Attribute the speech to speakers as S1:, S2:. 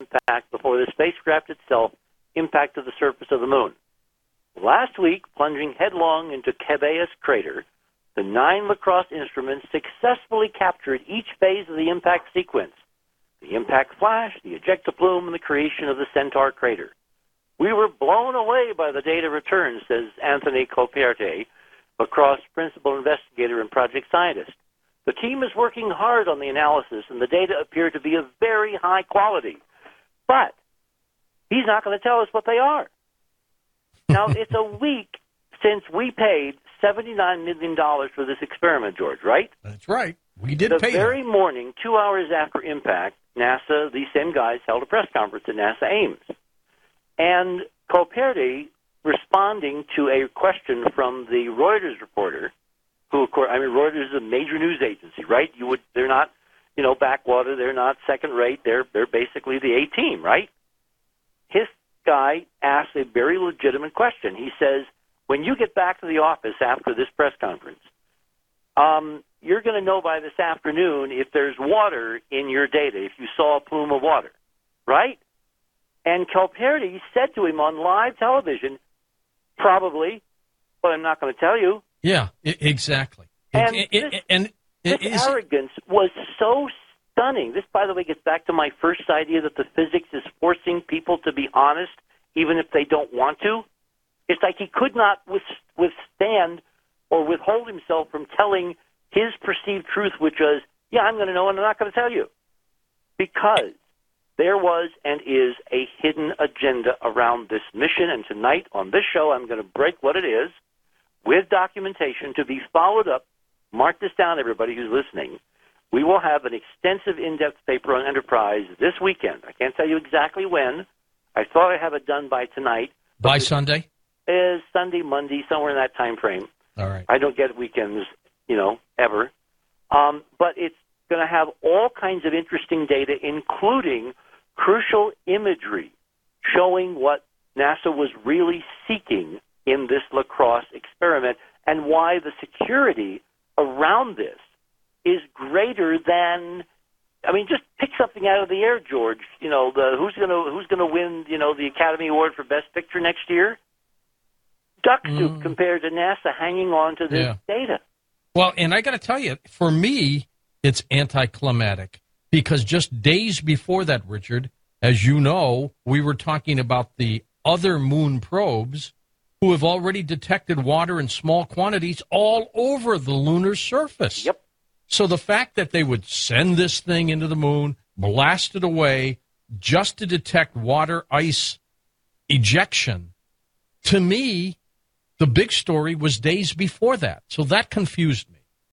S1: impact before the spacecraft itself impacted the surface of the moon. Last week, plunging headlong into Cabeus crater, the 9 LaCrosse instruments successfully captured each phase of the impact sequence: the impact flash, the ejecta plume, and the creation of the Centaur crater. We were blown away by the data return, says Anthony Coperte, LaCrosse principal investigator and project scientist. The team is working hard on the analysis, and the data appear to be of very high quality. But he's not going to tell us what they are. Now, it's a week since we paid $79 million for this experiment, George, right?
S2: That's right. We did pay
S1: The very morning, 2 hours after impact, NASA, these same guys, held a press conference at NASA Ames. And Coperte, responding to a question from the Reuters reporter, who, of course, Reuters is a major news agency, right? They're not, backwater. They're not second rate. They're basically the A team, right? His guy asked a very legitimate question. He says, when you get back to the office after this press conference, you're going to know by this afternoon if there's water in your data, if you saw a plume of water, right? And Coperte said to him on live television, probably, but I'm not going to tell you.
S2: Yeah, exactly.
S1: And this arrogance was so stunning. This, by the way, gets back to my first idea that the physics is forcing people to be honest, even if they don't want to. It's like he could not withstand or withhold himself from telling his perceived truth, which was, yeah, I'm going to know and I'm not going to tell you. Because there was and is a hidden agenda around this mission, and tonight on this show I'm going to break what it is with documentation to be followed up. Mark this down, everybody who's listening. We will have an extensive in-depth paper on Enterprise this weekend. I can't tell you exactly when. I thought I'd have it done by tonight.
S2: By Sunday?
S1: Is Sunday, Monday, somewhere in that time frame.
S2: All right.
S1: I don't get weekends, ever. But it's going to have all kinds of interesting data, including crucial imagery showing what NASA was really seeking in this LaCrosse experiment and why the security around this is greater than, just pick something out of the air, George. Who's going to win, the Academy Award for Best Picture next year? Duck soup compared to NASA hanging on to this data.
S2: Well, and I got to tell you, for me, it's anticlimactic because just days before that, Richard, as you know, we were talking about the other moon probes who have already detected water in small quantities all over the lunar surface.
S1: Yep.
S2: So the fact that they would send this thing into the moon, blast it away, just to detect water ice ejection, to me, the big story was days before that. So that confused me.